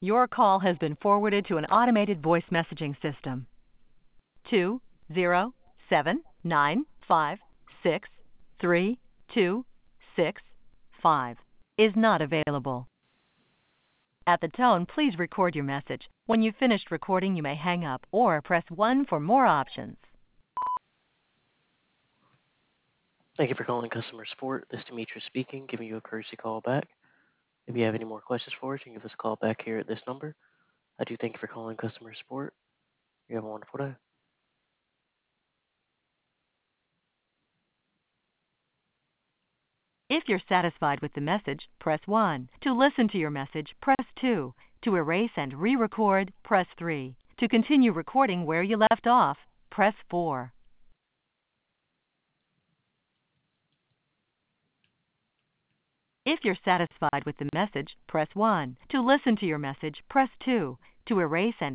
Your call has been forwarded to an automated voice messaging system. 20795632265 is not available. At the tone, please record your message. When you've finished recording, you may hang up or press 1 for more options. Thank you for calling customer support. This is Demetrius speaking, giving you a courtesy call back. If you have any more questions for us, you can give us a call back here at this number. I do thank you for calling customer support. You have a wonderful day. If you're satisfied with the message, press 1. To listen to your message, press 2. To erase and re-record, press 3. To continue recording where you left off, press 4. If you're satisfied with the message, press 1. To listen to your message, press 2. To erase and